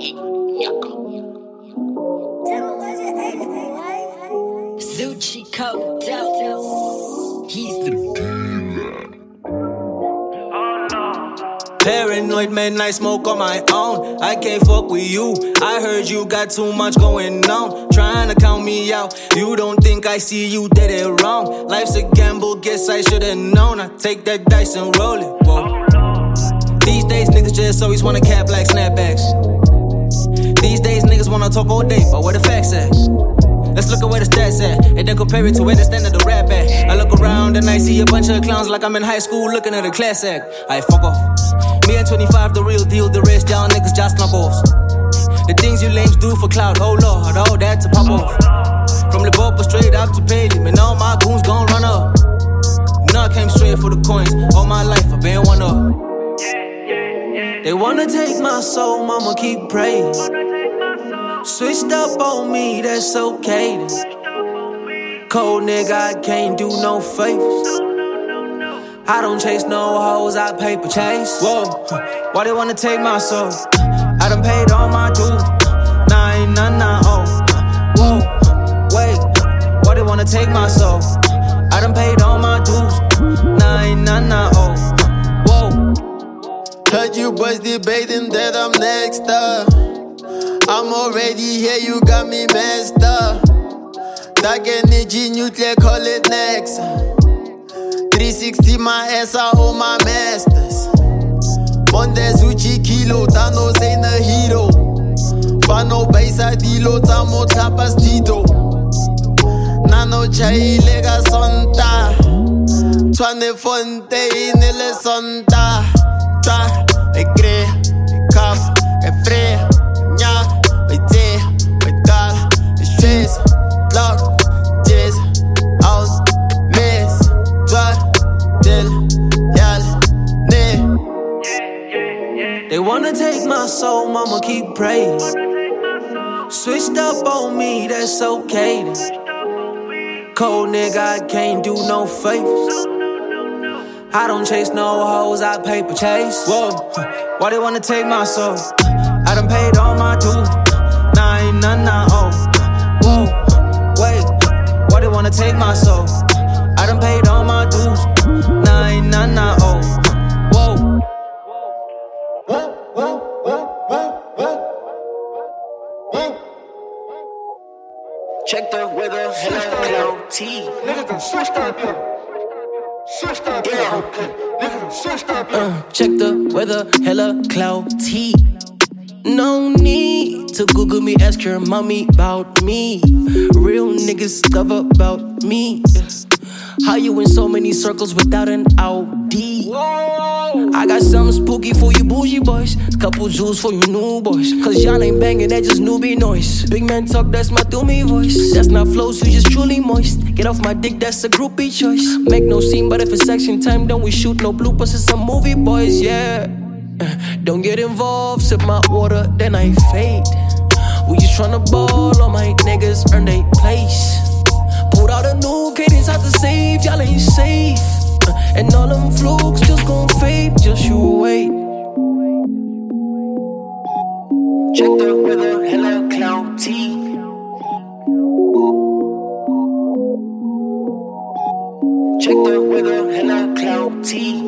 Zucci coked out. He's the dealer. Paranoid, man, I smoke on my own. I can't fuck with you. I heard you got too much going on. Trying to count me out. You don't think I see you did it wrong. Life's a gamble, guess I should've known. I take that dice and roll it. Whoa. These days, niggas just always wanna cap like snapbacks. These days, niggas wanna talk all day, but where the facts at? Let's look at where the stats at, and then compare it to where the standard of rap at. I look around and I see a bunch of clowns like I'm in high school looking at a class act. Alright, fuck off. Me and 25, the real deal, the rest y'all niggas just knock offs. The things you lames do for clout, oh lord, all that to pop off. From the bubble straight up to Paley, man, all my goons gon' run up. You know I came straight for the coins, all my life I've been one up. They wanna take my soul, mama keep praying. Switched up on me, that's okay then. Cold nigga, I can't do no favors. I don't chase no hoes, I paper chase. Whoa, why they wanna take my soul? I done paid all my dues. Nah, ain't none I owe. Whoa, wait, why they wanna take my soul? I done paid all my dues. Nah, ain't none I owe. Whoa. Heard you boys debating that I'm next up. I'm already here, you got me messed up. Dark energy, nuclear, call it next. 360 my ass, I owe my masters. Monday, Zucci, Kilo, Thanos ain't a hero. Fano, Baisa, Dilo, Tamo, Tapas, Tito. Nano, Chai, Lega, Sonta. Twane, Fontaine, Le Sonta. Tra, e cre, e kaf, e fre, nya, e te, e kal, e stress, lock, jazz, out, miss, twat, dil, yal, ne. They wanna take my soul, mama keep praying. Switched up on me, that's okay then. Cold nigga, I can't do no favors. I don't chase no hoes, I paper chase. Whoa, why they wanna take my soul? I done paid all my dues. Nah, ain't none I owe. Whoa, wait, why they wanna take my soul? I done paid all my dues. Nah, ain't none I owe. Whoa. Check the weather, hello, T. Niggas done switched up here. Switched up here. Niggas switched up here. Check the weather, hella cloudy. No need to Google me, ask your mommy about me. Real niggas stuff about me. How you in so many circles without an Audi? I got something spooky for you bougie boys. Couple jewels for you new boys. Cause y'all ain't banging, that just newbie noise. Big man talk, that's my doomy voice. That's not flow, so you just truly moist. Get off my dick, that's a groupie choice. Make no scene, but if it's action time, don't we shoot no bloopers. It's some movie boys, yeah. Don't get involved, sip my water, then I fade. We just tryna ball, all my niggas earn they place. Pulled out a new cadence out the safe, y'all ain't safe. And all them flukes just gon' fade, just you wait. Check the weather, hella cloudy. Check the weather, hella cloudy.